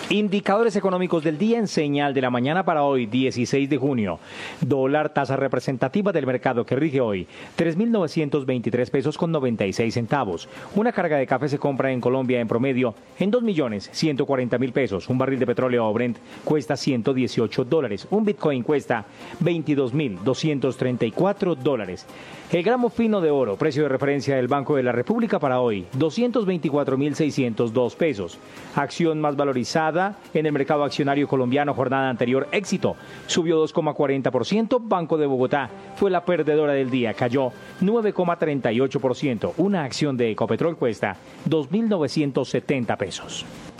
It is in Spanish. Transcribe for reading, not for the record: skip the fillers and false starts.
Indicadores económicos del día en señal de la mañana para hoy, 16 de junio. Dólar, tasa representativa del mercado que rige hoy, 3.923 pesos con 96 centavos. Una carga de café se compra en Colombia en promedio en 2.140.000 pesos. Un barril de petróleo Brent cuesta $118. Un Bitcoin cuesta $22.234. El gramo fino de oro, precio de referencia del Banco de la República para hoy, 224.602 pesos. Acción más valorizada en el mercado accionario colombiano, jornada anterior, Éxito, subió 2,40%. Banco de Bogotá fue la perdedora del día, cayó 9,38%. Una acción de Ecopetrol cuesta 2.970 pesos.